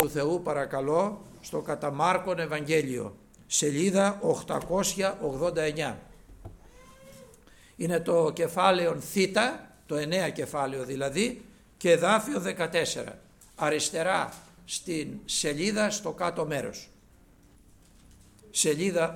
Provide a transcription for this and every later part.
του Θεού παρακαλώ στο κατά Μάρκον Ευαγγέλιο, σελίδα 889. Είναι το κεφάλαιο Θ, το 9 κεφάλαιο δηλαδή, και εδάφιο 14, αριστερά στην σελίδα στο κάτω μέρος. Σελίδα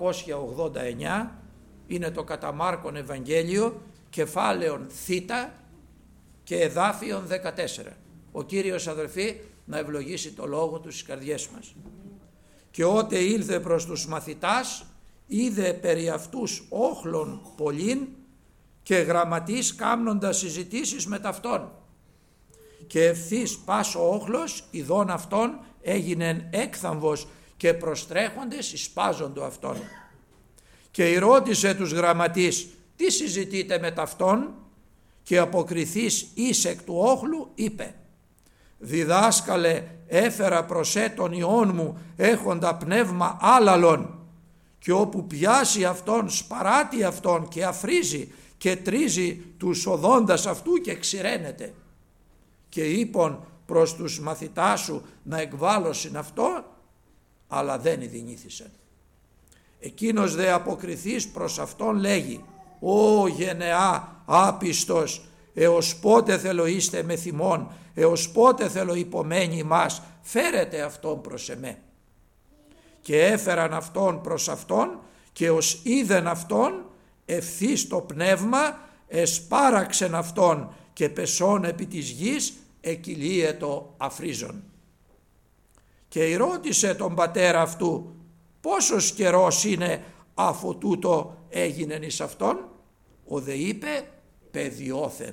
889 είναι το κατά Μάρκον Ευαγγέλιο, κεφάλαιο Θ και εδάφιο 14. Ο Κύριος, αδελφοί, να ευλογήσει το λόγο του στις καρδιές μας. Και ότε ήλθε προς τους μαθητάς, είδε περί αυτούς όχλων πολλήν και γραμματείς κάμνοντας συζητήσεις με ταυτόν. Και ευθύς πας ο όχλος ειδών αυτών έγινεν έκθαμβος και προστρέχοντες εισπάζοντο αυτόν. Και ρώτησε τους γραμματείς, τι συζητείτε με ταυτόν? Και αποκριθείς εις εκ του όχλου είπε, διδάσκαλε, έφερα προς τον Υιόν μου έχοντα πνεύμα άλαλον, και όπου πιάσει αυτόν σπαράτει αυτόν και αφρίζει και τρίζει τους οδόντας αυτού και ξηραίνεται. Και είπον προς τους μαθητάς σου να εκβάλωσιν αυτό, αλλά δεν ειδηνήθησαν. Εκείνος δε αποκριθείς προς αυτόν λέγει, «Ω γενεά άπιστος, έως πότε θέλω είστε με θυμών, έως πότε θέλω υπομένει μας, φέρετε αυτόν προς εμέ». Και έφεραν αυτόν προς αυτόν και ως είδεν αυτόν ευθύς το πνεύμα εσπάραξεν αυτόν και πεσών επί της γης εκυλίετο αφρίζον. Και ρώτησε τον πατέρα αυτού, πόσος καιρός είναι αφού τούτο έγινεν εις αυτόν? Ο δε είπε, παιδιόθεν.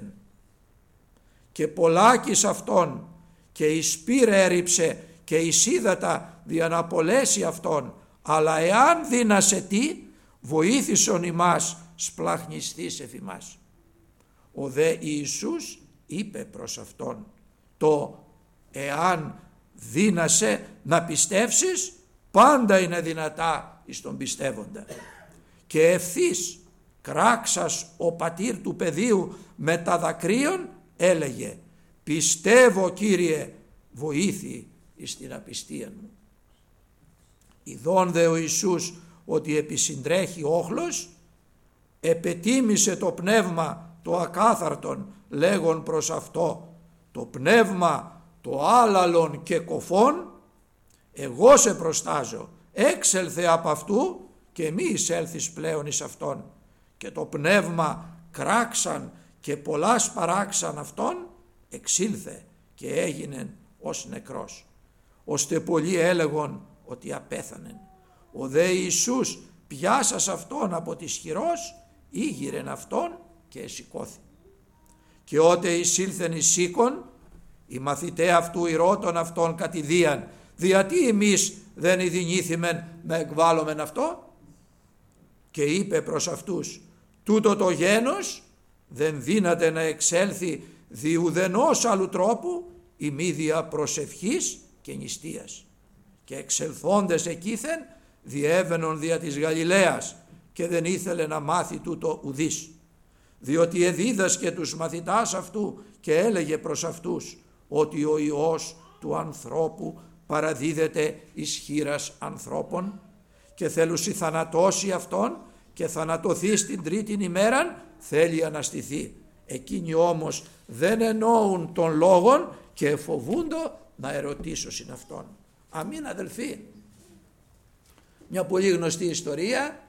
Και πολλάκις αυτόν και εις πύρ έριψε και εις ύδατα δια να απολέσει αυτόν, αλλά εάν δύνασε τι, βοήθησον ημάς σπλαχνιστής εφημάς. Ο δε Ιησούς είπε προς αυτόν, το εάν δύνασε να πιστεύσεις, πάντα είναι δυνατά εις τον πιστεύοντα. Και ευθύς κράξας ο πατήρ του παιδίου με τα δακρύων έλεγε, πιστεύω Κύριε, βοήθη εις την απιστία μου. Ειδών δε ο Ιησούς ότι επισυντρέχει όχλος, επετίμησε το πνεύμα το ακάθαρτον, λέγον προς αυτό, το πνεύμα το άλαλον και κοφών, εγώ σε προστάζω, έξελθε από αυτού και μη εισέλθεις πλέον εις αυτόν. Και το πνεύμα κράξαν και πολλά σπαράξαν αυτόν, εξήλθε και έγινεν ως νεκρός. Ώστε πολλοί έλεγον ότι απέθανεν. Ο δε Ιησούς πιάσας αυτόν από της χειρός, ήγηρεν αυτόν και εσηκώθη. Και ότε εισήλθεν εις σήκον, οι μαθηταί αυτού ηρώτων αυτόν κατηδίαν, διατί εμείς δεν ειδηνήθημεν να εκβάλλομεν αυτό? Και είπε προς αυτούς, τούτο το γένος δεν δύναται να εξέλθει διουδενός άλλου τρόπου η μη δια προσευχής και νηστείας. Και εξελθόντες εκείθεν διέβαινον δια της Γαλιλαίας και δεν ήθελε να μάθει τούτο ουδής. Διότι εδίδασκε τους μαθητάς αυτού και έλεγε προς αυτούς ότι ο Υιός του ανθρώπου παραδίδεται εις χείρας ανθρώπων και θέλουσι θανατώσει αυτόν και θανατωθεί στην τρίτην ημέραν θέλει αναστηθεί. Εκείνοι όμως δεν εννοούν των λόγων και φοβούντο να ερωτήσωσιν αυτόν. Αμήν, αδελφοί. Μια πολύ γνωστή ιστορία,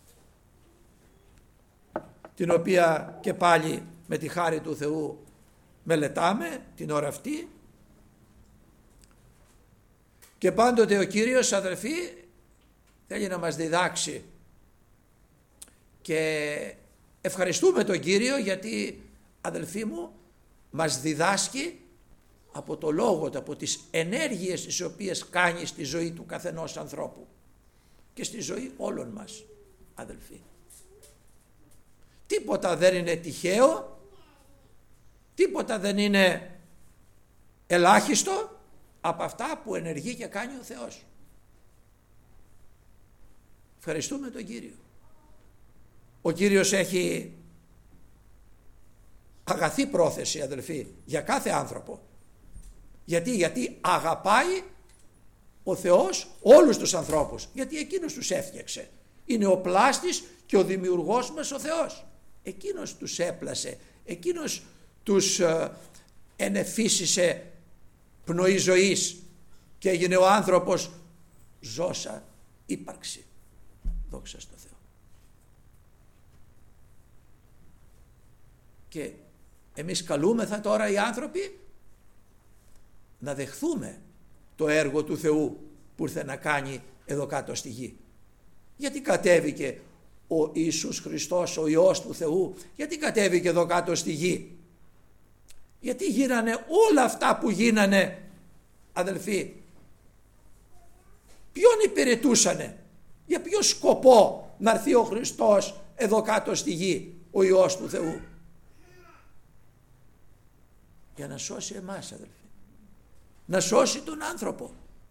την οποία και πάλι με τη χάρη του Θεού μελετάμε την ώρα αυτή, και πάντοτε ο Κύριος, αδελφοί, θέλει να μας διδάξει και ευχαριστούμε τον Κύριο γιατί, αδελφοί μου, μας διδάσκει από το λόγο του, από τις ενέργειες τις οποίες κάνει στη ζωή του καθενός ανθρώπου και στη ζωή όλων μας, αδελφοί. Τίποτα δεν είναι τυχαίο, τίποτα δεν είναι ελάχιστο από αυτά που ενεργεί και κάνει ο Θεός. Ευχαριστούμε τον Κύριο. Ο Κύριος έχει αγαθή πρόθεση, αδελφοί, για κάθε άνθρωπο. Γιατί αγαπάει ο Θεός όλους τους ανθρώπους, γιατί εκείνος τους έφτιαξε. Είναι ο πλάστης και ο δημιουργός μας ο Θεός. Εκείνος τους έπλασε, εκείνος τους ενεφύσισε πνοή ζωής και έγινε ο άνθρωπος ζώσα ύπαρξη. Δόξα στο Θεό. Και εμείς καλούμεθα τώρα οι άνθρωποι να δεχθούμε το έργο του Θεού που ήρθε να κάνει εδώ κάτω στη γη. Γιατί κατέβηκε ο Ιησούς Χριστός, ο Υιός του Θεού, γιατί κατέβηκε εδώ κάτω στη γη? Γιατί γίνανε όλα αυτά που γίνανε, αδελφοί? Ποιον υπηρετούσανε? Για ποιο σκοπό να έρθει ο Χριστός εδώ κάτω στη γη, ο Υιός του Θεού? Για να σώσει εμάς, αδελφοί. Να σώσει τον άνθρωπο.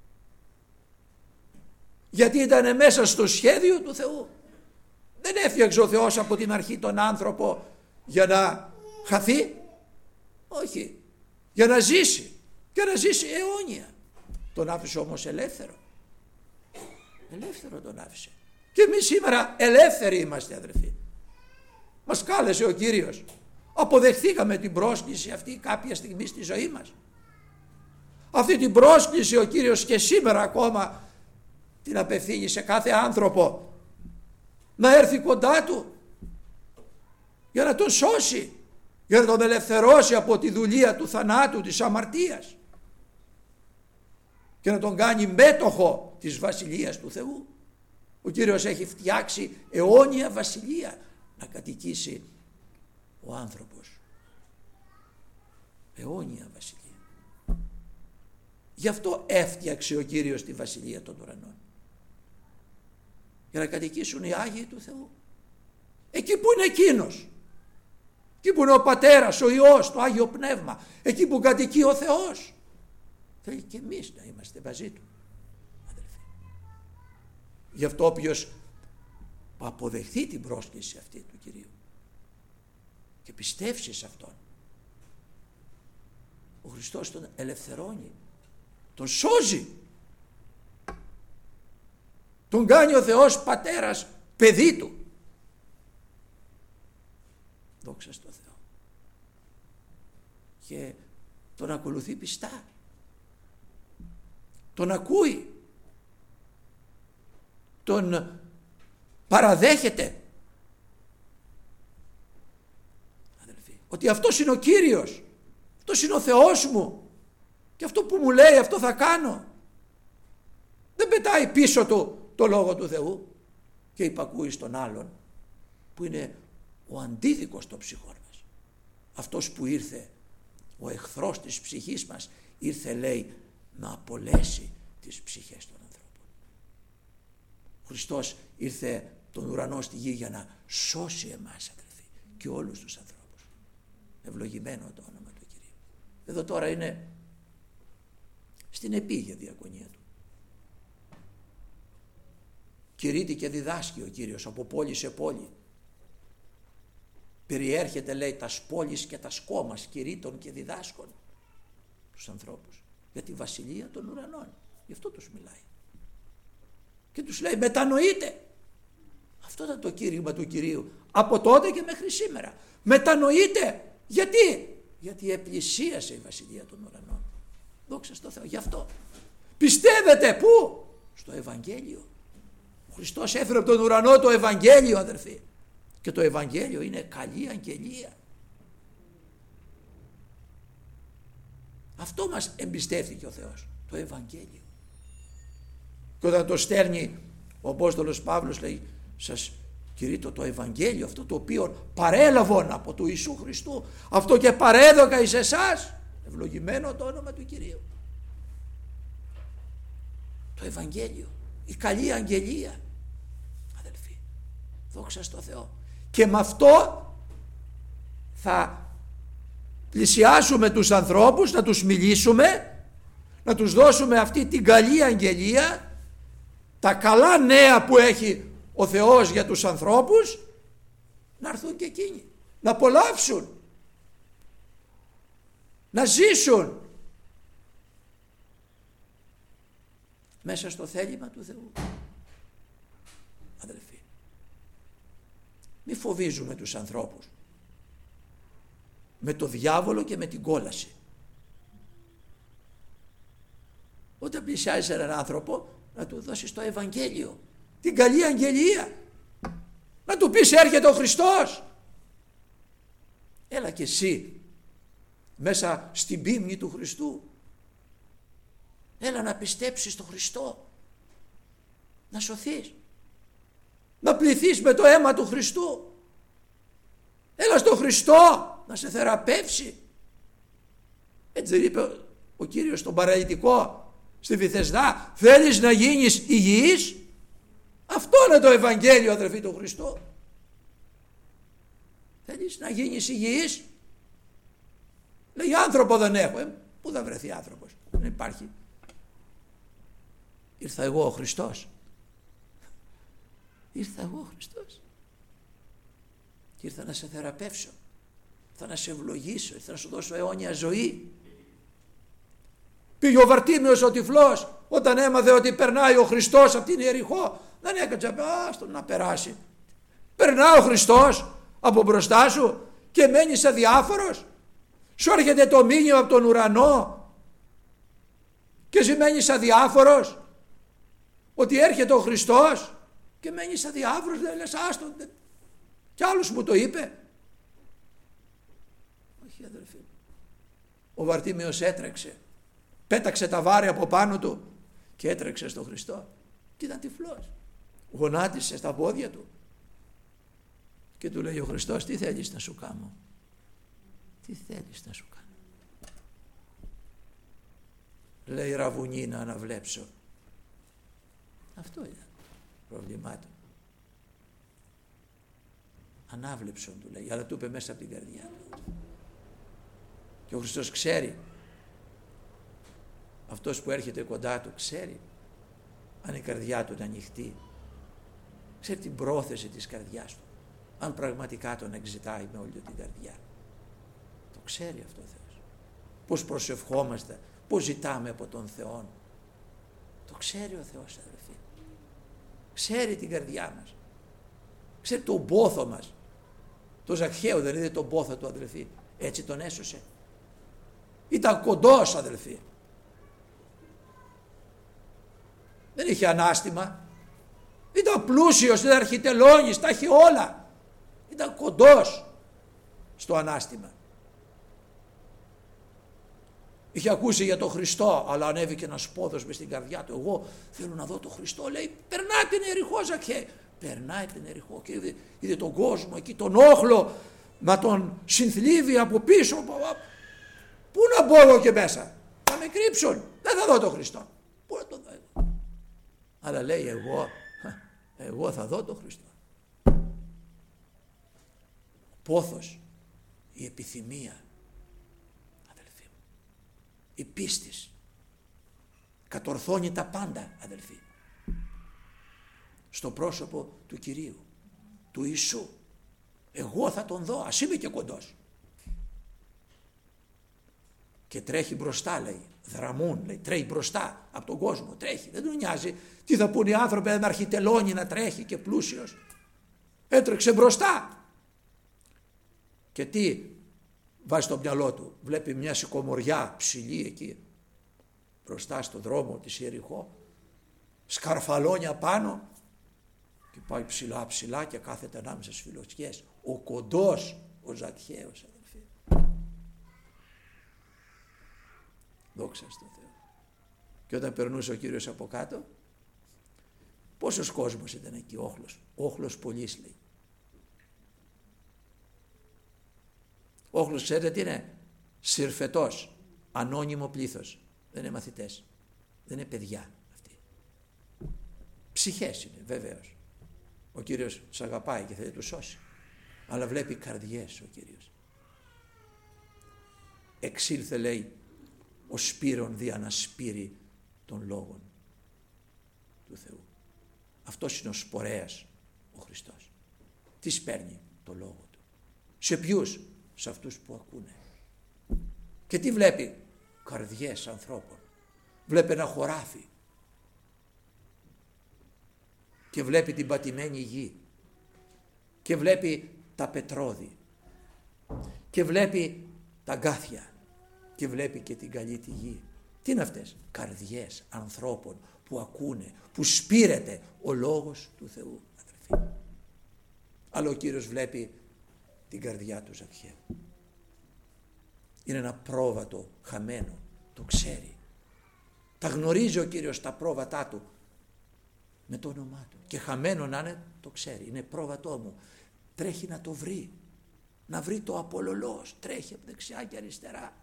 Γιατί ήταν μέσα στο σχέδιο του Θεού. Δεν έφτιαξε ο Θεός από την αρχή τον άνθρωπο για να χαθεί. Όχι. Για να ζήσει. Και να ζήσει αιώνια. Τον άφησε όμως ελεύθερο. Ελεύθερο τον άφησε. Και εμείς σήμερα ελεύθεροι είμαστε, αδελφοί. Μας κάλεσε ο Κύριος. Αποδεχθήκαμε την πρόσκληση αυτή κάποια στιγμή στη ζωή μας. Αυτή την πρόσκληση ο Κύριος και σήμερα ακόμα την απευθύνει σε κάθε άνθρωπο να έρθει κοντά του για να τον σώσει, για να τον ελευθερώσει από τη δουλεία του θανάτου, της αμαρτίας και να τον κάνει μέτοχο της βασιλείας του Θεού. Ο Κύριος έχει φτιάξει αιώνια βασιλεία να κατοικήσει ο άνθρωπος. Αιώνια βασιλεία. Γι' αυτό έφτιαξε ο Κύριος τη βασιλεία των ουρανών. Για να κατοικήσουν οι Άγιοι του Θεού. Εκεί που είναι εκείνος. Εκεί που είναι ο Πατέρας, ο Υιός, το Άγιο Πνεύμα. Εκεί που κατοικεί ο Θεός. Θέλει και εμείς να είμαστε μαζί του, αδελφοί. Γι' αυτό όποιος αποδεχθεί την πρόσκληση αυτή του Κυρίου και πιστεύσει σε Αυτόν, ο Χριστός τον ελευθερώνει, τον σώζει, τον κάνει ο Θεός Πατέρας παιδί του. Δόξα στο Θεό. Και τον ακολουθεί πιστά, τον ακούει, τον παραδέχεται, αδελφοί, ότι αυτός είναι ο Κύριος, αυτός είναι ο Θεός μου και αυτό που μου λέει αυτό θα κάνω. Δεν πετάει πίσω του το λόγο του Θεού και υπακούει στον άλλον που είναι ο αντίδικος των ψυχών μας. Αυτός που ήρθε, ο εχθρός της ψυχής μας, ήρθε, λέει, να απολέσει τις ψυχές των ανθρώπων. Ο Χριστός ήρθε τον ουρανό στη γη για να σώσει εμάς, αδελφοί, και όλους τους ανθρώπους. Ευλογημένο το όνομα του Κυρίου. Εδώ τώρα είναι στην επίγεια διακονία του. Κηρύττει και διδάσκει ο Κύριος από πόλη σε πόλη. Περιέρχεται, λέει, τας πόλεις και τας κόμμας, κηρύττων και διδάσκων τους ανθρώπους για τη βασιλεία των ουρανών. Γι' αυτό τους μιλάει. Και τους λέει, μετανοείτε. Αυτό ήταν το κήρυγμα του Κυρίου από τότε και μέχρι σήμερα. Μετανοείτε. Γιατί? Γιατί επλησίασε η βασιλεία των ουρανών. Δόξα στο Θεό. Γι' αυτό πιστεύετε πού? Στο Ευαγγέλιο. Ο Χριστός έφερε από τον ουρανό το Ευαγγέλιο, αδερφοί. Και το Ευαγγέλιο είναι καλή αγγελία. Αυτό μας εμπιστεύτηκε ο Θεός, το Ευαγγέλιο. Και όταν το στέλνει ο Απόστολος Παύλος, λέει, σας κηρύττω το Ευαγγέλιο, αυτό το οποίο παρέλαβον από του Ιησού Χριστού, αυτό και παρέδωκα εις εσάς. Ευλογημένο το όνομα του Κυρίου. Το Ευαγγέλιο, η καλή αγγελία, αδελφοί. Δόξα στο Θεό. Και με αυτό θα πλησιάσουμε τους ανθρώπους, να τους μιλήσουμε, να τους δώσουμε αυτή την καλή αγγελία, τα καλά νέα που έχει ο Θεός για τους ανθρώπους, να έρθουν και εκείνοι, να απολαύσουν, να ζήσουν μέσα στο θέλημα του Θεού. Αδελφοί, μη φοβίζουμε τους ανθρώπους με το διάβολο και με την κόλαση. Όταν πλησιάζεις έναν άνθρωπο, να του δώσεις το Ευαγγέλιο, την καλή αγγελία, να του πεις έρχεται ο Χριστός. Έλα και εσύ μέσα στην πίμνη του Χριστού, έλα να πιστέψεις στον Χριστό, να σωθείς, να πληθείς με το αίμα του Χριστού. Έλα στον Χριστό να σε θεραπεύσει. Έτσι δεν είπε ο Κύριος στον παραλυτικό στη Βηθεσδά, θέλεις να γίνεις υγιής? Αυτό είναι το Ευαγγέλιο, αδερφοί του Χριστού. Θέλεις να γίνεις υγιής? Λέει, άνθρωπο δεν έχω. Πού θα βρεθεί άνθρωπος? Δεν υπάρχει. Ήρθα εγώ ο Χριστός. Ήρθα εγώ ο Χριστός. Και ήρθα να σε θεραπεύσω. Ήρθα να σε ευλογήσω. Ήρθα να σου δώσω αιώνια ζωή. Πήγε ο Βαρτίμιος ο τυφλός, όταν έμαθε ότι περνάει ο Χριστός από την Ιεριχώ, δεν έκατσε άστον να περάσει. Περνάει ο Χριστός από μπροστά σου και μένεις αδιάφορος. Σου έρχεται το μήνυμα από τον ουρανό και εσύ μένεις αδιάφορος ότι έρχεται ο Χριστός και μένεις αδιάφορος, δεν λες άστον, κι άλλος μου το είπε. Όχι, αδελφοί. Ο Βαρτίμιος έτρεξε, πέταξε τα βάρη από πάνω του και έτρεξε στον Χριστό. Και ήταν τυφλός, γονάτισε στα πόδια του και του λέει ο Χριστός, τι θέλεις να σου κάνω? Τι θέλεις να σου κάνω? Λέει, ραβουνί να αναβλέψω. Αυτό ήταν το πρόβλημά του. Ανάβλεψον του λέει, αλλά του είπε μέσα από την καρδιά του. Και ο Χριστός ξέρει, αυτός που έρχεται κοντά του ξέρει αν η καρδιά του είναι ανοιχτή, ξέρει την πρόθεση της καρδιάς του, αν πραγματικά τον εξητάει με όλη την καρδιά. Το ξέρει αυτό ο Θεός. Πώς προσευχόμαστε, πώς ζητάμε από τον Θεό. Το ξέρει ο Θεός, αδελφοί. Ξέρει την καρδιά μας. Ξέρει τον πόθο μας. Το Ζακχαίο δεν είδε τον πόθο του, αδελφοί? Έτσι τον έσωσε. Ήταν κοντός, αδελφοί. Δεν είχε ανάστημα. Ήταν πλούσιος, ήταν αρχιτελώνης, τα είχε όλα. Ήταν κοντός στο ανάστημα. Είχε ακούσει για τον Χριστό, αλλά ανέβηκε ένας πόδος μες στην καρδιά του. Εγώ θέλω να δω τον Χριστό. Λέει, περνάει την Ιεριχώ, Ζακχαί. Περνάει την Ιεριχώ και είδε τον κόσμο εκεί, τον όχλο, να τον συνθλίβει από πίσω. Πού να μπω εγώ και μέσα? Θα με κρύψουν. Δεν θα δω τον Χριστό. Πού να τον δω εγώ? Αλλά λέει, εγώ θα δω τον Χριστό. Ο πόθος, η επιθυμία, αδελφοί μου, η πίστης κατορθώνει τα πάντα, αδελφοί, στο πρόσωπο του Κυρίου, του Ιησού. Εγώ θα τον δω, ας είμαι και κοντός. Και τρέχει μπροστά, λέει, δραμούν, λέει, τρέχει μπροστά από τον κόσμο, τρέχει, δεν του νοιάζει τι θα πούνε οι άνθρωποι, ένα αρχιτελώνει να τρέχει και πλούσιος. Έτρεξε μπροστά. Και τι βάζει στο μυαλό του? Βλέπει μια σικομοριά ψηλή εκεί μπροστά στο δρόμο της Ιεριχώ, σκαρφαλώνια πάνω, και πάει ψηλά ψηλά και κάθεται ανάμεσα στις φιλοτσιές. Ο κοντός, ο Ζακχαίος, αδελφοί. Δόξα στον Θεό. Και όταν περνούσε ο Κύριος από κάτω, πόσος κόσμος ήταν εκεί? Όχλος πολλής, λέει. Όχλος, ξέρετε τι είναι? Συρφετός, ανώνυμο πλήθος. Δεν είναι μαθητές, δεν είναι παιδιά αυτοί. Ψυχές είναι, βεβαίως. Ο Κύριος τους αγαπάει και θέλει να τους σώσει, αλλά βλέπει καρδιές ο Κύριος. Εξήλθε, λέει, ο Σπύρων δι' ανασπείρει των λόγων του Θεού. Αυτός είναι ο σπορέας ο Χριστός. Τι σπέρνει? το λόγο του. Σε ποιους? Σε αυτούς που ακούνε. Και τι βλέπει? Καρδιές ανθρώπων. Βλέπει ένα χωράφι και βλέπει την πατημένη γη και βλέπει τα πετρώδη και βλέπει τα γκάθια και βλέπει και την καλή τη γη. Τι είναι αυτές? Καρδιές ανθρώπων που ακούνε, που σπείρεται ο λόγος του Θεού, αδερφοί. Αλλά ο Κύριος βλέπει την καρδιά του Ζακχαίου. Είναι ένα πρόβατο χαμένο, το ξέρει. Τα γνωρίζει ο Κύριος τα πρόβατά του με το όνομά του. Και χαμένο να είναι, το ξέρει. Είναι πρόβατό μου. Τρέχει να το βρει. Να βρει το απολωλός. Τρέχει από δεξιά και αριστερά.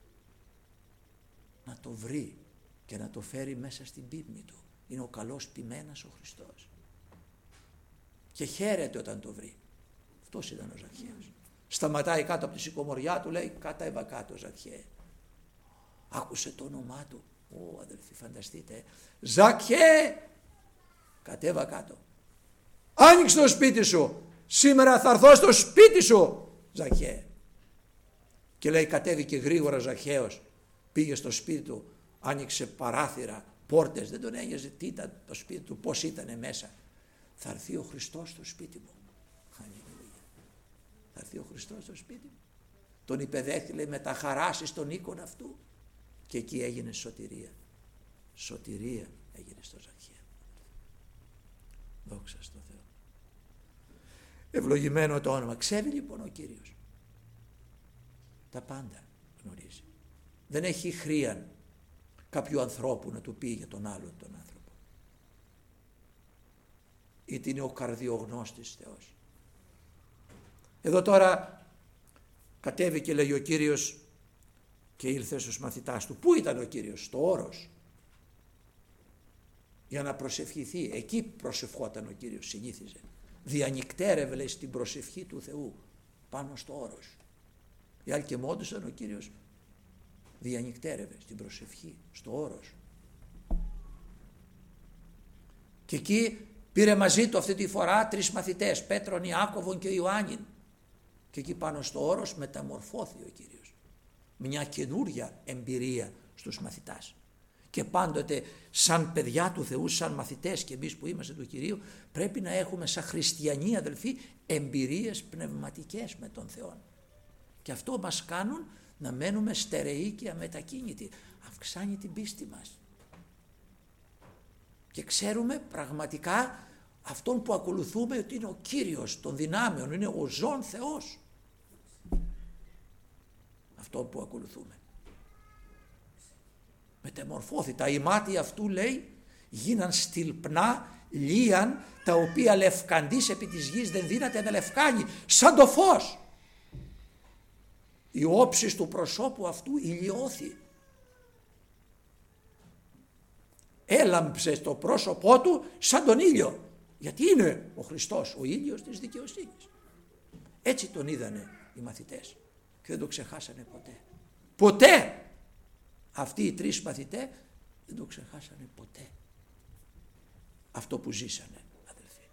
Να το βρει και να το φέρει μέσα στην πίμνη του. Είναι ο καλός ποιμένας ο Χριστός. Και χαίρεται όταν το βρει. Αυτός ήταν ο Ζακχαίος. Σταματάει κάτω από τη σικομοριά του, λέει, κατέβα κάτω Ζακχαίε. Άκουσε το όνομά του. Ω, αδελφοί, φανταστείτε. Ζακχαίε, κατέβα κάτω. Άνοιξε το σπίτι σου. Σήμερα θα έρθω στο σπίτι σου, Ζακχαίε. Και λέει, κατέβηκε γρήγορα Ζακχαίος. Πήγε στο σπίτι του, άνοιξε παράθυρα, πόρτες. Δεν τον ένοιαζε τι ήταν το σπίτι του, πώς ήταν μέσα. Θα έρθει ο Χριστός στο σπίτι μου. Θα έρθει ο Χριστός στο σπίτι μου. Τον υπεδέχθη, λέει, με τα χαράσεις στον οίκον αυτού. Και εκεί έγινε σωτηρία. Σωτηρία έγινε στο Ζακχαίο. Δόξα στο Θεό. Ευλογημένο το όνομα. Ξέρει λοιπόν ο Κύριος. Τα πάντα γνωρίζει. Δεν έχει χρίαν κάποιου ανθρώπου να του πει για τον άλλον τον άνθρωπο. Είτε είναι ο καρδιογνώστης Θεός. Εδώ τώρα κατέβηκε, λέει, ο Κύριος και ήλθε στους μαθητάς του. Πού ήταν ο Κύριος? Στο όρος. Για να προσευχηθεί. Εκεί προσευχόταν ο Κύριος, συνήθιζε. Διανυκτέρευε, λέει, στην προσευχή του Θεού πάνω στο όρος. Οι άλλοι και μόντουσαν, ο Κύριος διανυκτέρευε στην προσευχή, στο όρος. Και εκεί πήρε μαζί του αυτή τη φορά 3 μαθητές, Πέτρον, Ιάκωβον και Ιωάννην. Και εκεί πάνω στο όρος μεταμορφώθηκε ο Κύριος. Μια καινούρια εμπειρία στους μαθητάς. Και πάντοτε σαν παιδιά του Θεού, σαν μαθητές και εμείς που είμαστε του Κυρίου, πρέπει να έχουμε σαν χριστιανοί, αδελφοί, εμπειρίες πνευματικές με τον Θεό. Και αυτό μας κάνουν να μένουμε στερεοί και αμετακίνητοι. Αυξάνει την πίστη μας. Και ξέρουμε πραγματικά αυτόν που ακολουθούμε ότι είναι ο Κύριος των δυνάμεων, είναι ο ζών Θεός. Αυτό που ακολουθούμε. Μετεμορφώθη. Τα ημάτια αυτού, λέει, γίναν στυλπνά, λίαν, τα οποία λευκαντής επί της γης δεν δύναται να λευκάνει, σαν το φως. Η όψις του προσώπου αυτού ηλιώθη. Έλαμψε στο πρόσωπό του σαν τον ήλιο. Γιατί είναι ο Χριστός, ο ήλιος της δικαιοσύνης. Έτσι τον είδανε οι μαθητές και δεν το ξεχάσανε ποτέ. Ποτέ! Αυτοί οι 3 μαθητές δεν το ξεχάσανε ποτέ. Αυτό που ζήσανε, αδελφοί.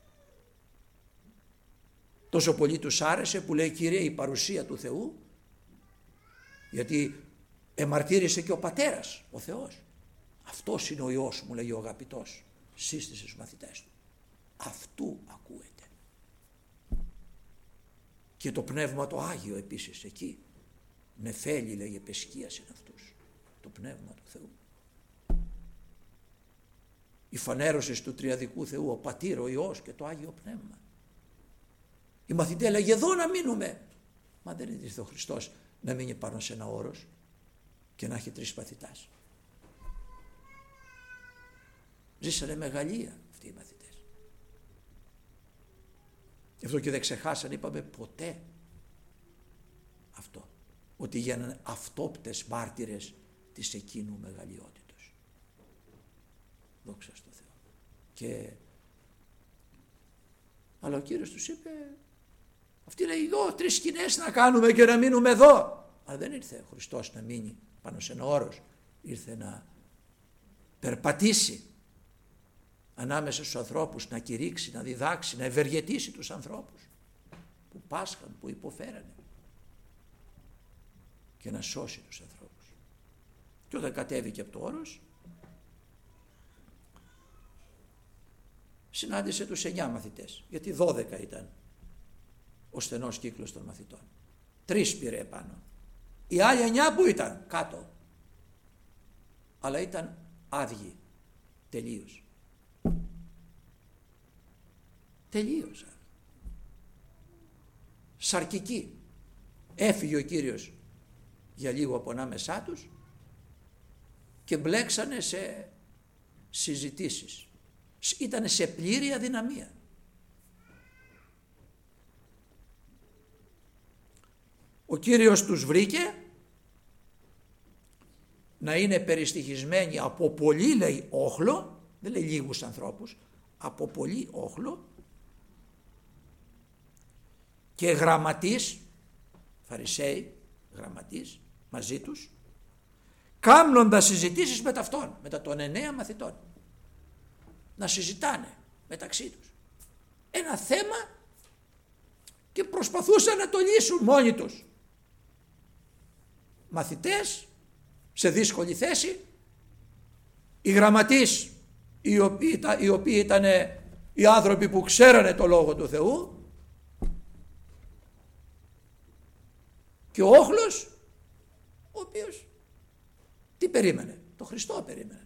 Τόσο πολύ τους άρεσε που λέει, Κύριε, η παρουσία του Θεού, γιατί εμαρτύρησε και ο Πατέρας, ο Θεός. Αυτός είναι ο Υιός μου, λέει ο αγαπητός, σύστησε στους μαθητές του. Αυτού ακούεται. Και το Πνεύμα το Άγιο επίσης εκεί. Νεφέλη, λέει, επεσκίασε αυτούς. Το Πνεύμα του Θεού. Η φανέρωση του Τριαδικού Θεού, ο Πατήρ, ο Υιός και το Άγιο Πνεύμα. Οι μαθητές λέγε, εδώ να μείνουμε. Μα δεν ήρθε ο Χριστός να μείνει πάνω σε ένα όρος και να έχει 3 μαθητάς. Ζήσανε μεγαλεία αυτοί οι μαθητές. Γι' αυτό και δεν ξεχάσανε, είπαμε, ποτέ αυτό. Ότι γίνανε αυτόπτες μάρτυρες της εκείνου μεγαλειότητος. Δόξα στο Θεό. Αλλά ο Κύριος τους είπε, αυτοί λέει, εδώ 3 σκηνές να κάνουμε και να μείνουμε εδώ. Αλλά δεν ήρθε ο Χριστός να μείνει πάνω σε ένα όρος. Ήρθε να περπατήσει ανάμεσα στους ανθρώπους, να κηρύξει, να διδάξει, να ευεργετήσει τους ανθρώπους που πάσχαν, που υποφέρανε και να σώσει τους ανθρώπους. Και όταν κατέβηκε από το όρος, συνάντησε τους 9 μαθητές, γιατί 12 ήταν ο στενός κύκλος των μαθητών. 3 πήρε επάνω. Οι άλλοι 9 που ήταν? Κάτω. Αλλά ήταν άδειοι. Τελείως. Τελείως. Σαρκικοί. Έφυγε ο Κύριος για λίγο από ανάμεσά τους και μπλέξανε σε συζητήσεις. Ήτανε σε πλήρη αδυναμία. Ο Κύριος τους βρήκε να είναι περιστοιχισμένοι από πολύ, λέει, όχλο, δεν λέει λίγους ανθρώπους, από πολύ όχλο, και γραμματείς, φαρισαίοι, γραμματείς μαζί τους, κάμνοντας συζητήσεις με ταυτόν, με των 9 μαθητών, να συζητάνε μεταξύ τους ένα θέμα και προσπαθούσαν να το λύσουν μόνοι τους. Μαθητές σε δύσκολη θέση, οι γραμματείς οι οποίοι ήταν οι άνθρωποι που ξέρανε το Λόγο του Θεού, και ο όχλος ο οποίος τι περίμενε? Το Χριστό περίμενε.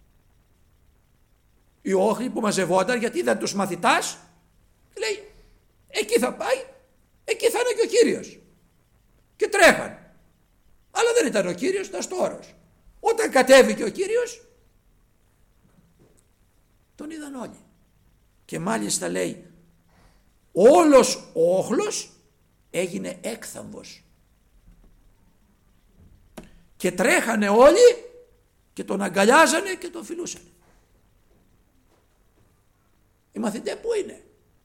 Οι όχλοι που μαζευόταν γιατί είδαν τους μαθητάς, λέει εκεί θα πάει, εκεί θα είναι και ο Κύριος, και τρέχαν. Αλλά δεν ήταν ο Κύριος, ήταν στο όρος. Όταν κατέβηκε ο Κύριος, τον είδαν όλοι. Και μάλιστα λέει, όλος ο όχλος έγινε έκθαμβος. Και τρέχανε όλοι και τον αγκαλιάζανε και τον φιλούσανε. Οι μαθητές πού είναι?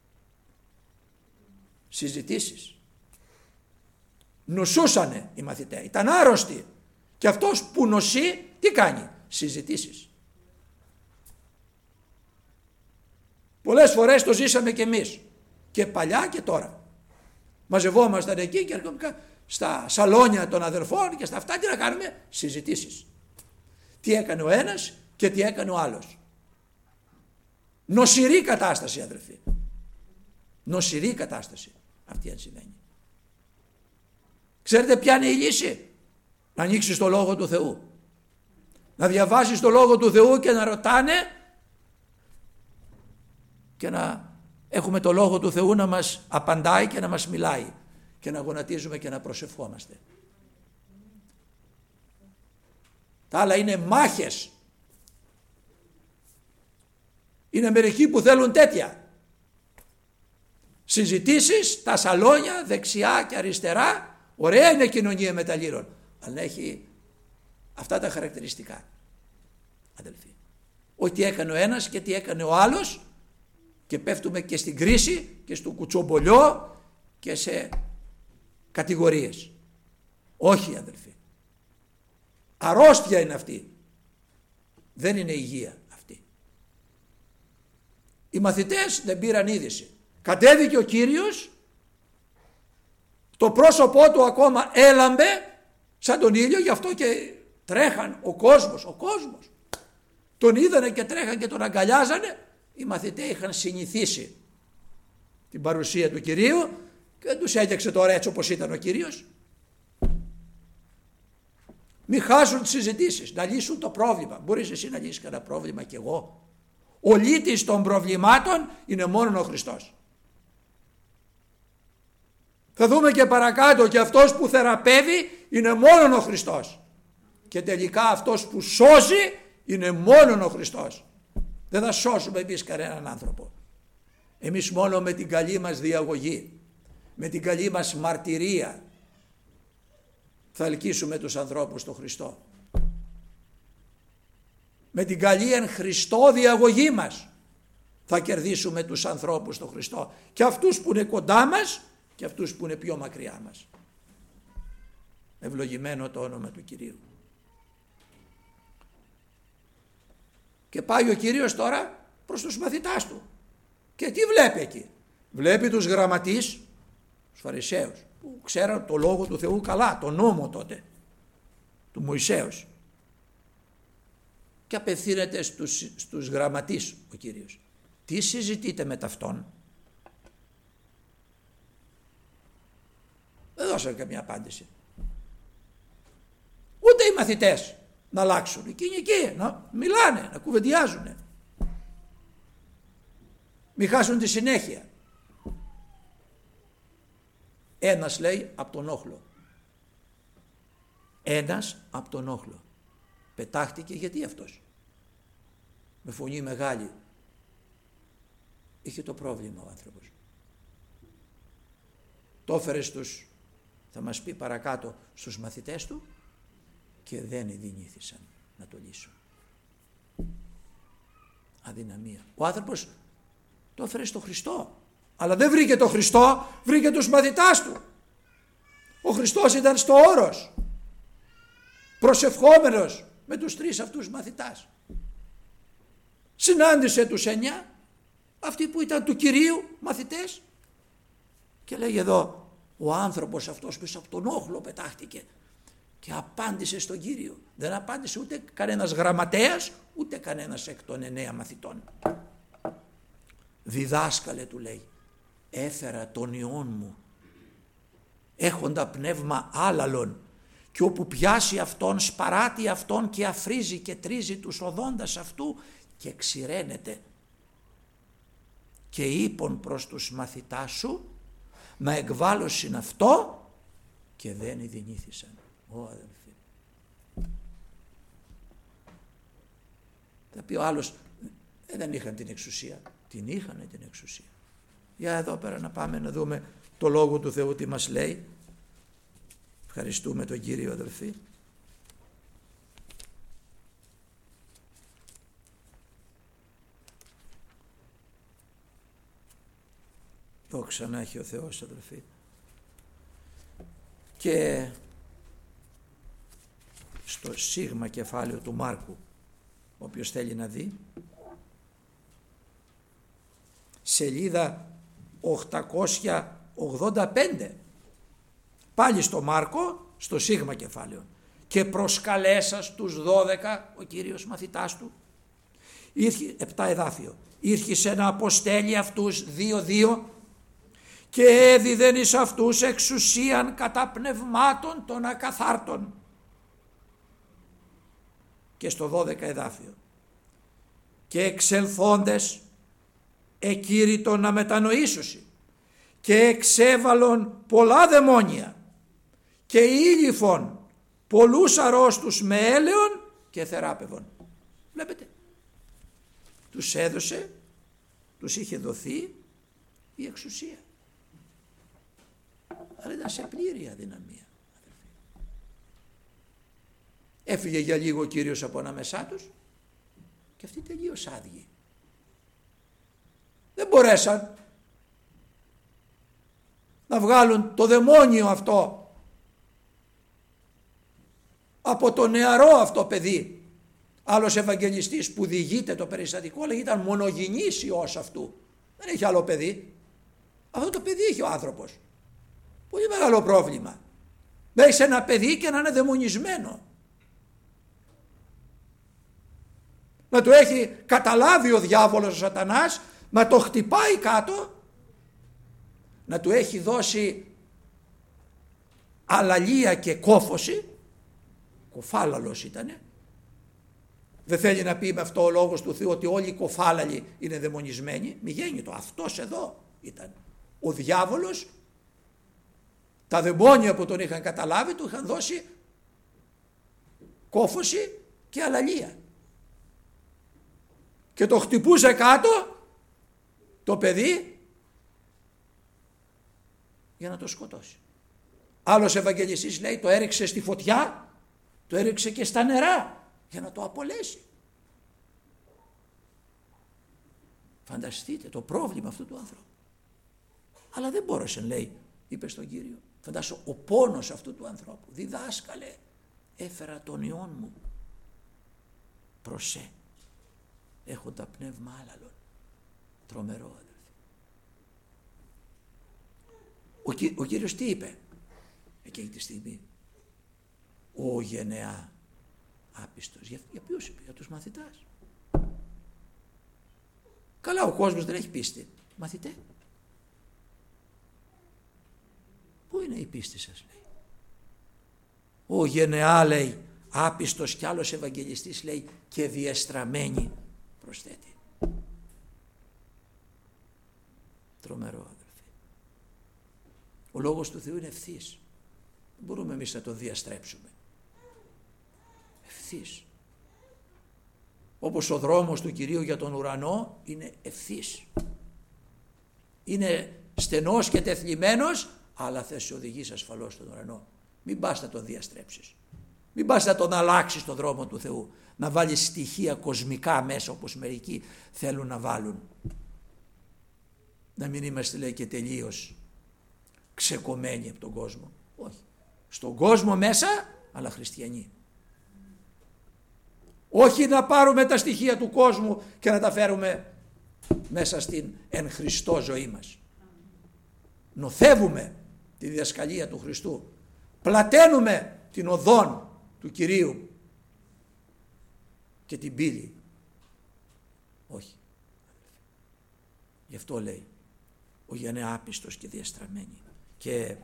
Συζητήσεις. Νοσούσανε οι μαθητές, ήταν άρρωστοι. Και αυτός που νοσεί τι κάνει? Συζητήσεις. Πολλές φορές το ζήσαμε κι εμείς, και παλιά και τώρα. Μαζευόμασταν εκεί και έρχομαστε στα σαλόνια των αδερφών και στα αυτά, τι να κάνουμε? Συζητήσεις. Τι έκανε ο ένας και τι έκανε ο άλλος. Νοσηρή κατάσταση, αδερφοί. Νοσηρή κατάσταση αυτή αν σημαίνει. Ξέρετε ποια είναι η λύση? Να ανοίξεις το Λόγο του Θεού. Να διαβάσεις το Λόγο του Θεού και να ρωτάνε και να έχουμε το Λόγο του Θεού να μας απαντάει και να μας μιλάει και να γονατίζουμε και να προσευχόμαστε. Τα άλλα είναι μάχες. Είναι μερικοί που θέλουν τέτοια. Συζητήσεις, τα σαλόνια, δεξιά και αριστερά. Ωραία είναι κοινωνία μεταλλήρων, αλλά έχει αυτά τα χαρακτηριστικά, αδελφοί. Όχι τι έκανε ο ένας και τι έκανε ο άλλος, και πέφτουμε και στην κρίση και στο κουτσομπολιό και σε κατηγορίες. Όχι, αδελφοί. Αρρώστια είναι αυτή. Δεν είναι υγεία αυτή. Οι μαθητές δεν πήραν είδηση. Κατέβηκε ο Κύριος, το πρόσωπό του ακόμα έλαμπε σαν τον ήλιο, γι' αυτό και τρέχαν ο κόσμος. Τον είδανε και τρέχαν και τον αγκαλιάζανε. Οι μαθητές είχαν συνηθίσει την παρουσία του Κυρίου και δεν τους έλεξε τώρα έτσι όπως ήταν ο Κύριος. Μην χάσουν τις συζητήσεις, να λύσουν το πρόβλημα. Μπορείς εσύ να λύσεις κανένα πρόβλημα κι εγώ? Ο λύτης των προβλημάτων είναι μόνο ο Χριστός. Θα δούμε και παρακάτω, και αυτός που θεραπεύει είναι μόνο ο Χριστός. Και τελικά αυτός που σώζει είναι μόνο ο Χριστός. Δεν θα σώσουμε εμείς κανέναν άνθρωπο. Εμείς μόνο με την καλή μας διαγωγή, με την καλή μας μαρτυρία θα ελκύσουμε τους ανθρώπους στον Χριστό. Με την καλή εν Χριστώ διαγωγή μας θα κερδίσουμε τους ανθρώπους στον Χριστό. Και αυτούς που είναι κοντά μας και αυτούς που είναι πιο μακριά μας. Ευλογημένο το όνομα του Κυρίου. Και πάει ο Κύριος τώρα προς τους μαθητάς του. Και τι βλέπει εκεί? Βλέπει τους γραμματείς, τους Φαρισαίους, που ξέραν το Λόγο του Θεού καλά, το νόμο τότε, του Μωυσέως. Και απευθύνεται στους γραμματείς ο Κύριος. Τι συζητείτε με ταυτόν? Δεν δώσανε καμία απάντηση. Ούτε οι μαθητές να αλλάξουν. Εκείνοι εκεί να μιλάνε, να κουβεντιάζουν. Μη χάσουν τη συνέχεια. Ένας λέει από τον όχλο. Ένας από τον όχλο. Πετάχτηκε γιατί αυτός. Με φωνή μεγάλη. Είχε το πρόβλημα ο άνθρωπος. Το έφερε στους, θα μας πει παρακάτω, στους μαθητές του και δεν ειδηνήθησαν να το λύσουν. Αδυναμία. Ο άνθρωπος το έφερε στο Χριστό. Αλλά δεν βρήκε το Χριστό, βρήκε τους μαθητάς του. Ο Χριστός ήταν στο όρος, προσευχόμενος με τους τρεις αυτούς μαθητάς. Συνάντησε τους 9, αυτοί που ήταν του Κυρίου μαθητές, και λέει εδώ ο άνθρωπος αυτός πίσω από τον όχλο πετάχτηκε και απάντησε στον Κύριο. Δεν απάντησε ούτε κανένας γραμματέας, ούτε κανένας εκ των 9 μαθητών. Διδάσκαλε, του λέει, έφερα τον Υιόν μου έχοντα πνεύμα άλαλον, και όπου πιάσει αυτόν σπαράτει αυτόν και αφρίζει και τρίζει τους οδόντας αυτού και ξηραίνεται. Και είπον προς τους μαθητάς σου να εκβάλωσιν αυτό και δεν ειδηνήθησαν. Ω αδελφοί. Θα πει ο άλλος, δεν είχαν την εξουσία. Την είχαν την εξουσία. Για εδώ πέρα να πάμε να δούμε το Λόγο του Θεού τι μας λέει. Ευχαριστούμε τον Κύριο, αδελφοί. Δόξα να έχει ο Θεός, αδελφοί. Και στο σίγμα κεφάλαιο του Μάρκου, όποιος θέλει να δει, σελίδα 885, πάλι στο Μάρκο, στο σίγμα κεφάλαιο. Και προσκαλέσας τους 12, ο Κύριος μαθητάς του, 7 εδάφιο, ήρχισε να αποστέλει αυτούς 2-2 και έδιδεν εις αυτούς εξουσίαν κατά πνευμάτων των ακαθάρτων. Και στο 12 εδάφιο, και εξελθόντες εκήρυτον να μετανοήσουσι και εξέβαλον πολλά δαιμόνια και ήλιφον πολλούς αρρώστους με έλεον και θεράπευον. Βλέπετε, τους έδωσε, τους είχε δοθεί η εξουσία, αλλά ήταν σε πλήρη αδυναμία. Έφυγε για λίγο ο Κύριος από ανάμεσά τους και αυτοί τελείως άδειοι. Δεν μπορέσαν να βγάλουν το δαιμόνιο αυτό από το νεαρό αυτό παιδί. Άλλος Ευαγγελιστής που διηγείται το περιστατικό λέει ήταν μονογενής ιός αυτού. Δεν έχει άλλο παιδί. Αυτό το παιδί έχει ο άνθρωπος. Πολύ μεγάλο πρόβλημα. Να έχει ένα παιδί και να είναι δαιμονισμένο. Να το έχει καταλάβει ο διάβολος ο σατανάς, να το χτυπάει κάτω, να του έχει δώσει αλαλία και κόφωση, κοφάλαλος ήτανε. Δεν θέλει να πει με αυτό ο λόγος του Θεού ότι όλοι οι κοφάλαλοι είναι δαιμονισμένοι, μη γέννητο, αυτός εδώ ήταν. Ο διάβολος, τα δαιμόνια που τον είχαν καταλάβει του είχαν δώσει κόφωση και αλαλία. Και το χτυπούσε κάτω το παιδί για να το σκοτώσει. Άλλος Ευαγγελιστής λέει το έριξε στη φωτιά, το έριξε και στα νερά για να το απολέσει. Φανταστείτε το πρόβλημα αυτού του άνθρωπου. Αλλά δεν μπόρεσε, λέει, είπε στον Κύριο. Φαντάσου ο πόνος αυτού του ανθρώπου. Διδάσκαλε, έφερα τον Υιόν μου. Προσέ. Έχοντα πνεύμα άλλαλον. Τρομερό, αδελφοί. Ο Κύριος τι είπε εκείνη τη στιγμή? Ο γενεά άπιστος. Για ποιους είπε? Για τους μαθητάς. Καλά, ο κόσμος δεν έχει πίστη. Μαθητέ, πού είναι η πίστη σας, λέει. Ο γενεά, λέει, άπιστος κι άλλος Ευαγγελιστής, λέει, και διεστραμμένη, προσθέτει. Τρομερό, αδελφοί. Ο λόγος του Θεού είναι ευθύς. Δεν μπορούμε εμείς να τον διαστρέψουμε. Ευθύς. Όπως ο δρόμος του Κυρίου για τον ουρανό είναι ευθύς. Είναι στενός και τεθλιμμένος, αλλά θα σε οδηγήσει ασφαλώς στον ουρανό. Μην πας να τον διαστρέψεις. Μην πας να τον αλλάξεις τον δρόμο του Θεού. Να βάλεις στοιχεία κοσμικά μέσα, όπως μερικοί θέλουν να βάλουν. Να μην είμαστε, λέει, και τελείως ξεκομμένοι από τον κόσμο. Όχι. Στον κόσμο μέσα, αλλά χριστιανοί. Όχι να πάρουμε τα στοιχεία του κόσμου και να τα φέρουμε μέσα στην εν Χριστώ ζωή μας. Νοθεύουμε τη διδασκαλία του Χριστού. Πλαταίνουμε την οδόν του Κυρίου και την πύλη. Όχι. Γι' αυτό λέει ο γενναία άπιστος και διαστραμμένη. Και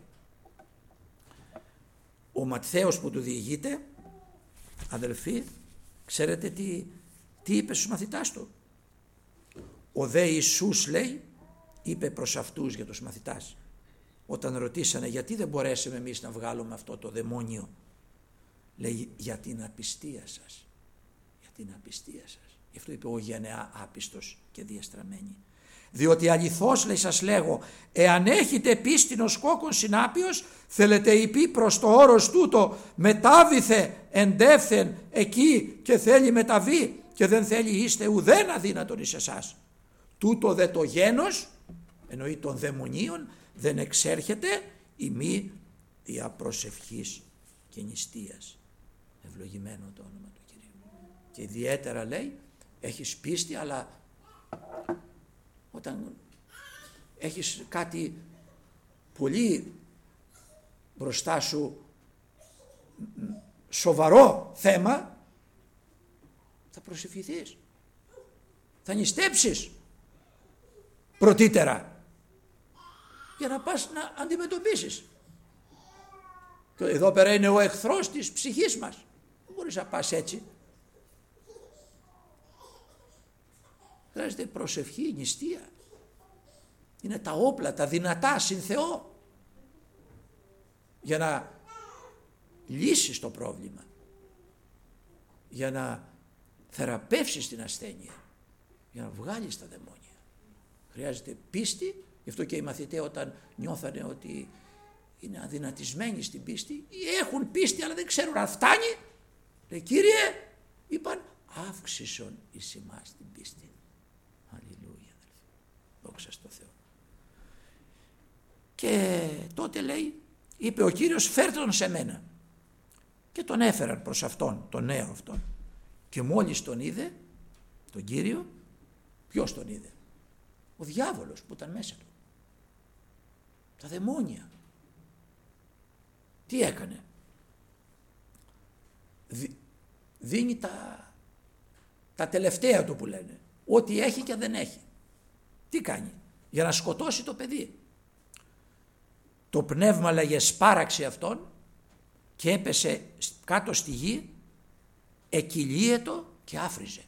ο Ματθαίος που του διηγείται, αδελφοί, ξέρετε τι είπε στους μαθητάς του. Ο δε Ιησούς, λέει, είπε προς αυτούς, για τους μαθητάς, όταν ρωτήσανε γιατί δεν μπορέσαμε εμείς να βγάλουμε αυτό το δαιμόνιο, λέει, για την απιστία σας. Για την απιστία σας. Γι' αυτό είπε ο γενεά άπιστος και διαστραμμένη. Διότι αληθώς, λέει, σας λέγω, εάν έχετε πίστην ως κόκκον συνάπιος, θέλετε υπή προς το όρος τούτο, μετάβηθε εντεύθεν εκεί και θέλει μεταβεί και δεν θέλει είστε ουδέν αδύνατον εις εσάς. Τούτο δε το γένος, εννοεί των δαιμονίων, δεν εξέρχεται ημί δια προσευχής και νηστείας. Ευλογημένο το όνομα του Κυρίου. Και ιδιαίτερα, λέει, έχεις πίστη, αλλά όταν έχεις κάτι πολύ μπροστά σου, σοβαρό θέμα, θα προσευχηθείς, θα νηστέψεις πρωτήτερα για να πας να αντιμετωπίσεις. Και εδώ πέρα είναι ο εχθρός της ψυχής μας. Δεν μπορείς να πας έτσι. Χρειάζεται προσευχή, νηστεία. Είναι τα όπλα, τα δυνατά συν Θεό, για να λύσεις το πρόβλημα, για να θεραπεύσεις την ασθένεια, για να βγάλεις τα δαιμόνια. Χρειάζεται πίστη. Γι' αυτό και οι μαθητές, όταν νιώθανε ότι είναι αδυνατισμένοι στην πίστη ή έχουν πίστη αλλά δεν ξέρουν αν φτάνει, λέει, Κύριε, είπαν, αύξησον εις εμάς την πίστη. Αλληλούια, δόξα στο Θεό. Και τότε, λέει, είπε ο Κύριος, φέρτε τον σε μένα. Και τον έφεραν προς αυτόν, τον νέο αυτόν. Και μόλις τον είδε, τον Κύριο, ποιος τον είδε? Ο διάβολος που ήταν μέσα του. Τα δαιμόνια. Τι έκανε? Δίνει τα τελευταία του που λένε. Ό,τι έχει και δεν έχει. Τι κάνει? Για να σκοτώσει το παιδί. Το πνεύμα, λέγε, σπάραξε αυτόν και έπεσε κάτω στη γη, εκυλίετο και άφριζε.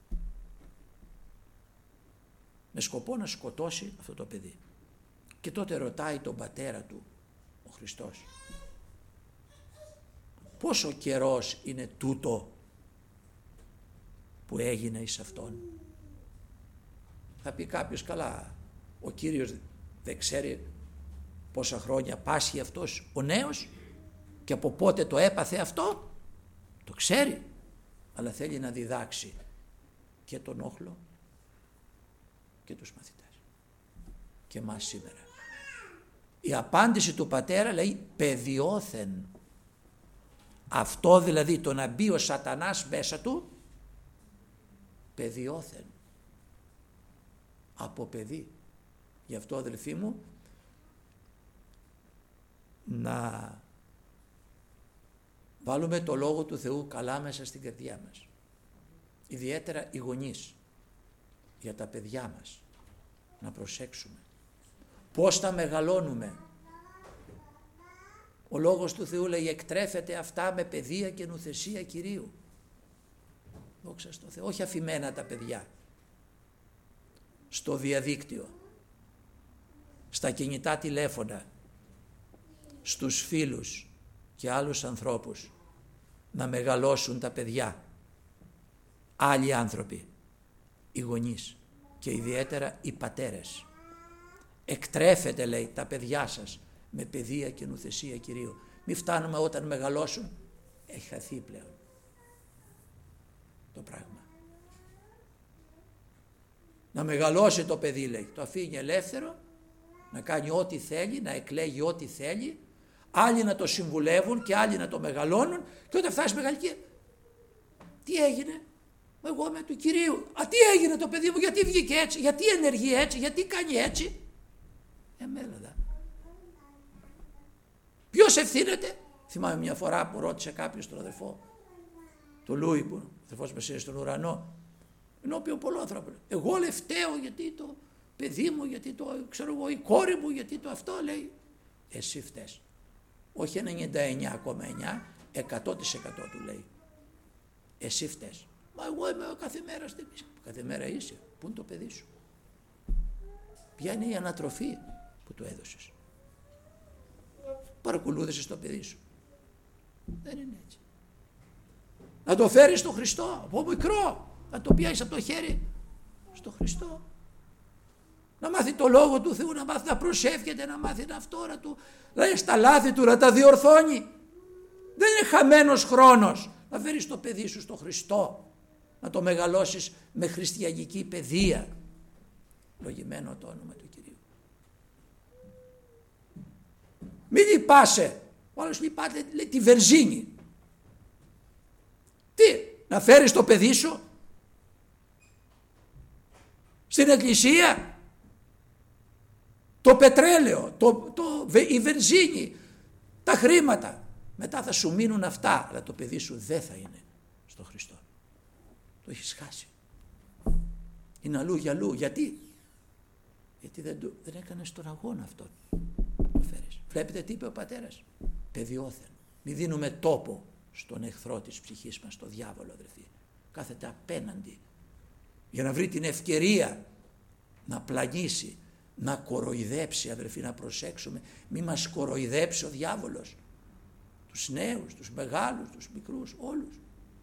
Με σκοπό να σκοτώσει αυτό το παιδί. Και τότε ρωτάει τον πατέρα του ο Χριστός, πόσο καιρός είναι τούτο που έγινε εις αυτόν? Θα πει κάποιος, καλά, ο Κύριος δεν ξέρει πόσα χρόνια πάσχει αυτός ο νέος και από πότε το έπαθε αυτό? Το ξέρει, αλλά θέλει να διδάξει και τον όχλο και τους μαθητές και εμάς σήμερα. Η απάντηση του πατέρα, λέει, παιδιόθεν. Αυτό δηλαδή, το να μπει ο σατανάς μέσα του, παιδιόθεν, από παιδί. Γι' αυτό, αδελφοί μου, να βάλουμε το Λόγο του Θεού καλά μέσα στην καρδιά μας. Ιδιαίτερα οι γονείς. για τα παιδιά μας. Να προσέξουμε πώς τα μεγαλώνουμε. Ο Λόγος του Θεού λέει εκτρέφεται αυτά με παιδεία και νουθεσία Κυρίου. Δόξα στο Θεό. Όχι αφημένα τα παιδιά στο διαδίκτυο, στα κινητά τηλέφωνα, στους φίλους και άλλους ανθρώπους, να μεγαλώσουν τα παιδιά. Άλλοι άνθρωποι, οι γονείς και ιδιαίτερα οι πατέρες. Εκτρέφεται, λέει, τα παιδιά σας με παιδεία και νουθεσία Κυρίου. Μη φτάνουμε όταν μεγαλώσουν, έχει χαθεί πλέον το πράγμα. Να μεγαλώσει το παιδί, λέει, το αφήνει ελεύθερο, να κάνει ό,τι θέλει, να εκλέγει ό,τι θέλει, άλλοι να το συμβουλεύουν και άλλοι να το μεγαλώνουν, και όταν φτάσει μεγάλη ηλικία, τι έγινε? Εγώ είμαι του Κυρίου. Τι έγινε το παιδί μου, γιατί βγήκε έτσι, γιατί ενεργεί έτσι, γιατί κάνει έτσι? Εμένα. Ποιος ευθύνεται? Θυμάμαι μια φορά που ρώτησε κάποιος τον αδερφό του Λούι, που ο αδερφός μας είναι στον ουρανό, ενώπιον πολλών ανθρώπων. Εγώ λέει φταίω γιατί το παιδί μου, γιατί το ξέρω εγώ, η κόρη μου, γιατί το αυτό, λέει. Εσύ φταίς. Όχι 99,9, 100% του λέει. Εσύ φταίς. Μα εγώ είμαι κάθε μέρα στην πίστη. Κάθε μέρα είσαι. Πού είναι το παιδί σου? Ποια είναι η ανατροφή που του έδωσες? Παρακολούθησες το παιδί σου? Δεν είναι έτσι. Να το φέρεις στο Χριστό από μικρό. Να το πιάσεις από το χέρι στο Χριστό. Να μάθει το Λόγο του Θεού, να μάθει να προσεύχεται, να μάθει αυτό, να του λέει στα λάθη του, να τα διορθώνει. Δεν είναι χαμένος χρόνος να φέρεις το παιδί σου στο Χριστό, να το μεγαλώσεις με χριστιανική παιδεία. Λογημένο το όνομα του Κυρίου. Μην λυπάσαι. Ο άλλος λυπάται, λέει, τη βενζίνη. Τι, να φέρεις το παιδί σου στην εκκλησία? Το πετρέλαιο, η βενζίνη, τα χρήματα. Μετά θα σου μείνουν αυτά, αλλά το παιδί σου δεν θα είναι στο Χριστό. Το έχεις χάσει. Είναι αλλού για αλλού. Γιατί? Γιατί δεν έκανες τον αγώνα αυτόν. Το φέρεις. Βλέπετε τι είπε ο πατέρας? Παιδιόθεν. Μην δίνουμε τόπο στον εχθρό της ψυχής μας, στο διάβολο, αδερφοί. Κάθεται απέναντι για να βρει την ευκαιρία να πλανήσει, να κοροϊδέψει, αδερφοί, να προσέξουμε. Μη μας κοροϊδέψει ο διάβολος. Τους νέους, τους μεγάλους, τους μικρούς, όλους.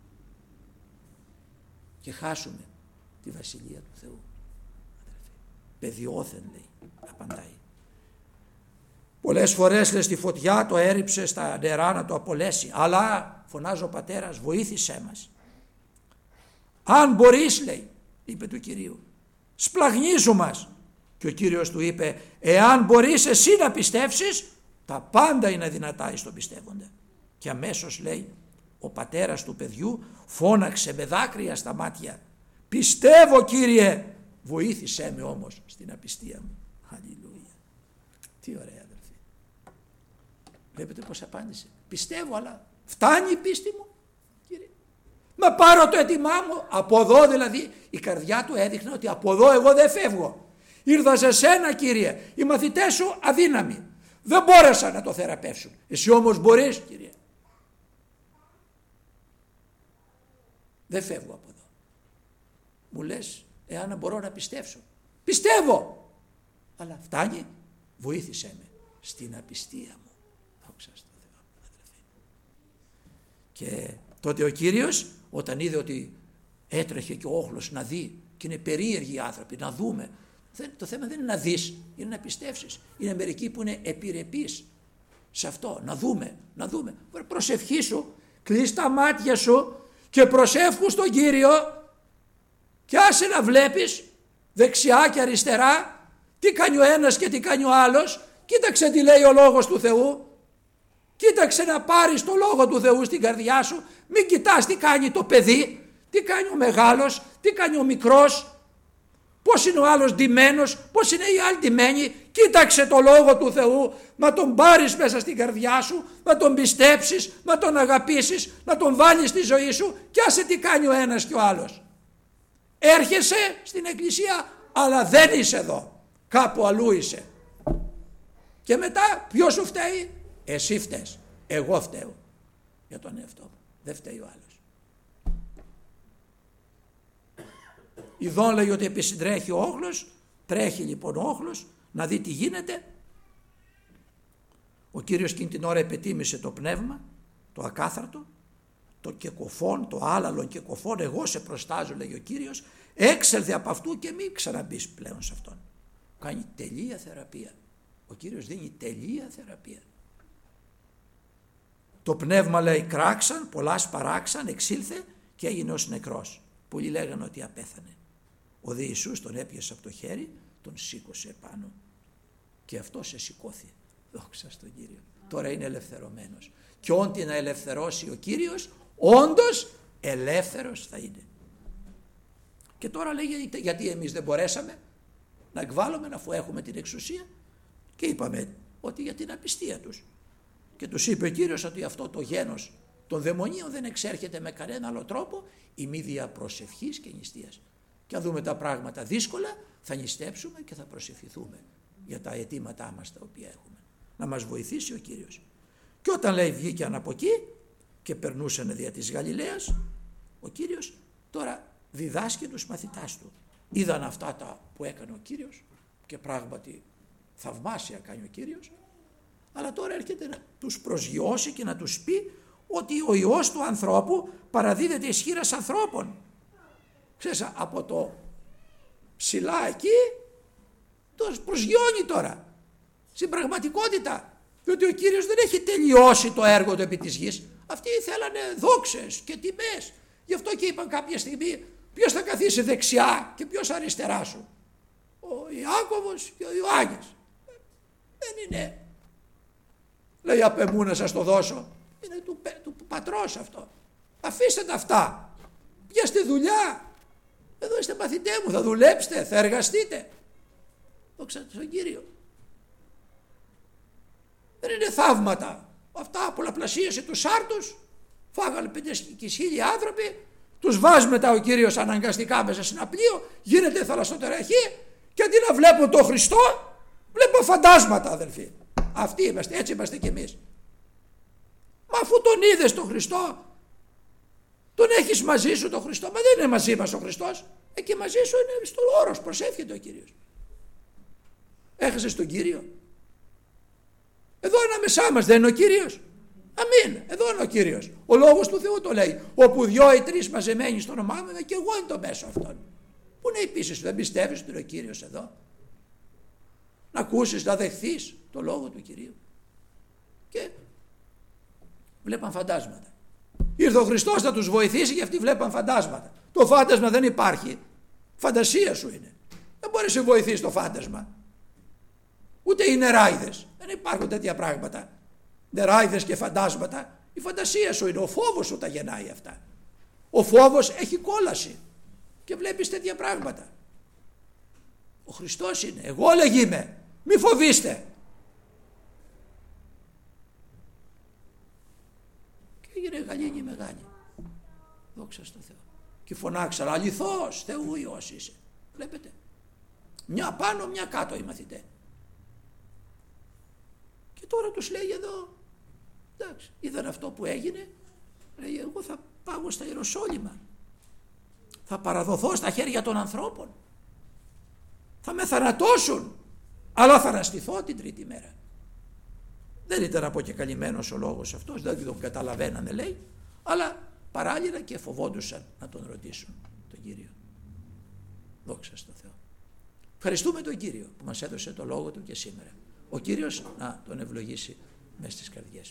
Και χάσουμε τη Βασιλεία του Θεού. Αδερφοί. Παιδιόθεν, λέει, απαντάει. Πολλές φορές, λέει, στη φωτιά το έριψε στα νερά να το απολέσει. Αλλά, φωνάζει ο πατέρας, βοήθησέ μας. Αν μπορείς, λέει, είπε του Κυρίου, σπλαγνίζου μας. Και ο Κύριος του είπε, εάν μπορείς εσύ να πιστεύσεις, τα πάντα είναι δυνατά εις τον πιστεύοντα. Και αμέσως, λέει, ο πατέρας του παιδιού φώναξε με δάκρυα στα μάτια, πιστεύω, Κύριε, βοήθησέ με όμως στην απιστία μου. Αλληλούια. Τι ωραία, αδελφοί. Βλέπετε πως απάντησε. Πιστεύω, αλλά φτάνει η πίστη μου, Κύριε? Να πάρω το αίτημά μου. Από εδώ, δηλαδή, η καρδιά του έδειχνε ότι από εδώ εγώ δεν φεύγω. Ήρθα σε σένα, Κύριε. Οι μαθητές σου αδύναμοι. Δεν μπόρεσαν να το θεραπεύσουν. Εσύ όμως μπορείς, Κύριε. Δεν φεύγω από εδώ. Μου λες, εάν μπορώ να πιστέψω. Πιστεύω. Αλλά φτάνει. Βοήθησέ με στην απιστία μου. Δόξα στο Θεό, αδελφοί. Και τότε ο Κύριος, όταν είδε ότι έτρεχε και ο όχλος να δει, και είναι περίεργοι οι άνθρωποι, να δούμε. Το θέμα δεν είναι να δεις, είναι να πιστεύσεις. Είναι μερικοί που είναι επιρρεπείς σε αυτό. Να δούμε. Προσευχήσου, κλείς τα μάτια σου και προσεύχου στον Κύριο και άσε να βλέπεις δεξιά και αριστερά τι κάνει ο ένας και τι κάνει ο άλλος. Κοίταξε τι λέει ο Λόγος του Θεού. Κοίταξε να πάρεις το Λόγο του Θεού στην καρδιά σου. Μην κοιτάς τι κάνει το παιδί, τι κάνει ο μεγάλος, τι κάνει ο μικρός. Πώς είναι ο άλλος ντυμένος, πώς είναι οι άλλοι ντυμένοι. Κοίταξε το Λόγο του Θεού, να τον πάρεις μέσα στην καρδιά σου, να τον πιστέψεις, να τον αγαπήσεις, να τον βάλεις στη ζωή σου και άσε τι κάνει ο ένας και ο άλλος. Έρχεσαι στην εκκλησία αλλά δεν είσαι εδώ. Κάπου αλλού είσαι. Και μετά ποιος σου φταίει? Εσύ φταίς. Εγώ φταίω για τον εαυτό μου. Δεν φταίει ο άλλος. Ιδών λέει ότι επισυντρέχει ο όχλος. Τρέχει λοιπόν ο όχλος να δει τι γίνεται. Ο Κύριος εκείνη την ώρα επετίμησε το πνεύμα, το ακάθαρτο, το κεκοφών, το άλαλον κεκοφών. Εγώ σε προστάζω, λέει ο Κύριος, έξελθε από αυτού και μην ξαναμπείς πλέον σε αυτόν. Κάνει τελεία θεραπεία. Ο Κύριος δίνει τελεία θεραπεία. Το πνεύμα, λέει, κράξαν, πολλά σπαράξαν, εξήλθε και έγινε ως νεκρός. Πολλοί λέγανε ότι απέθανε. Ο δε Ιησούς τον έπιασε από το χέρι, τον σήκωσε επάνω και αυτός εσηκώθη. Δόξα στον Κύριο. Τώρα είναι ελευθερωμένος. Και ό,τι να ελευθερώσει ο Κύριος, όντως ελεύθερος θα είναι. Και τώρα λέει γιατί εμείς δεν μπορέσαμε να εκβάλλουμε αφού έχουμε την εξουσία. Και είπαμε ότι για την απιστία τους. Και τους είπε ο Κύριος ότι αυτό το γένος των δαιμονίων δεν εξέρχεται με κανένα άλλο τρόπο η μη δια προσευχής και νηστείας. Και αν δούμε τα πράγματα δύσκολα θα νηστέψουμε και θα προσευχηθούμε για τα αιτήματά μας τα οποία έχουμε. Να μας βοηθήσει ο Κύριος. Και όταν λέει βγήκαν από εκεί και περνούσαν δια της Γαλιλαίας, ο Κύριος τώρα διδάσκει τους μαθητάς του. Είδαν αυτά τα που έκανε ο Κύριος και πράγματι θαυμάσια κάνει ο Κύριος, αλλά τώρα έρχεται να τους προσγειώσει και να τους πει ότι ο Υιός του ανθρώπου παραδίδεται εις χεῖρας ανθρώπων. Ξέρεις, από το ψηλά εκεί τους προσγειώνει τώρα στην πραγματικότητα, διότι ο Κύριος δεν έχει τελειώσει το έργο του επί της γης. Αυτοί θέλανε δόξες και τιμές, γι' αυτό και είπαν κάποια στιγμή ποιος θα καθίσει δεξιά και ποιος αριστερά σου, ο Ιάκωβος και ο Ιωάννης. Δεν είναι, λέει, απ' εμού να σας το δώσω, είναι του πατρός αυτό. Αφήστε τα αυτά, πιάστε δουλειά. Εδώ είστε μαθητέ μου, θα δουλέψετε, θα εργαστείτε. Δόξα στον Κύριο. Δεν είναι θαύματα. Αυτά πολλαπλασίασε τους άρτους, φάγανε 5.000 άνθρωποι, τους βάζει μετά ο Κύριος αναγκαστικά μέσα σε ένα πλοίο, γίνεται θαλασσοτεραχή και αντί να βλέπουν τον Χριστό, βλέπουν φαντάσματα, αδελφοί. Αυτοί είμαστε, έτσι είμαστε κι εμείς. Μα αφού τον είδες τον Χριστό, τον έχεις μαζί σου τον Χριστό, μα δεν είναι μαζί μας ο Χριστός, εκεί μαζί σου είναι στον όρος, προσεύχεται ο Κύριος. Έχασες τον Κύριο. Εδώ ανάμεσά μας δεν είναι ο Κύριος. Αμήν, εδώ είναι ο Κύριος. Ο λόγος του Θεού το λέει. Όπου 2 ή 3 μαζεμένοι στο όνομά μου, και εγώ είναι το μέσο αυτόν. Πού είναι η πίστη σου, δεν πιστεύεις ότι είναι ο Κύριος εδώ? Να ακούσεις, να δεχθείς το λόγο του Κυρίου. Και βλέπαν φαντάσματα. Ήρθε ο Χριστός να τους βοηθήσει και αυτοί βλέπαν φαντάσματα. Το φάντασμα δεν υπάρχει. Φαντασία σου είναι. Δεν μπορείς να βοηθήσεις το φάντασμα. Ούτε οι νεράιδες. Δεν υπάρχουν τέτοια πράγματα. Νεράιδες και φαντάσματα. Η φαντασία σου είναι. Ο φόβος σου τα γεννάει αυτά. Ο φόβος έχει κόλαση. Και βλέπεις τέτοια πράγματα. Ο Χριστός είναι. Εγώ λέγει μη φοβήστε. Και έγινε γαλήνη μεγάλη. Δόξα στο Θεό. Και φωνάξαν αληθώς Θεού Υιός είσαι. Βλέπετε. Μια πάνω μια κάτω οι μαθητές. Και τώρα τους λέει εδώ, εντάξει, είδαν αυτό που έγινε, λέει εγώ θα πάω στα Ιεροσόλυμα, θα παραδοθώ στα χέρια των ανθρώπων, θα με θανατώσουν, αλλά θα αναστηθώ την τρίτη μέρα. Δεν ήταν αποκεκαλυμμένος ο λόγος αυτός, δεν τον καταλαβαίνανε λέει, αλλά παράλληλα και φοβόντουσαν να τον ρωτήσουν τον Κύριο. Δόξα στο Θεό. Ευχαριστούμε τον Κύριο που μας έδωσε το λόγο του και σήμερα. Ο Κύριος να τον ευλογήσει μέσα στις καρδιές μας.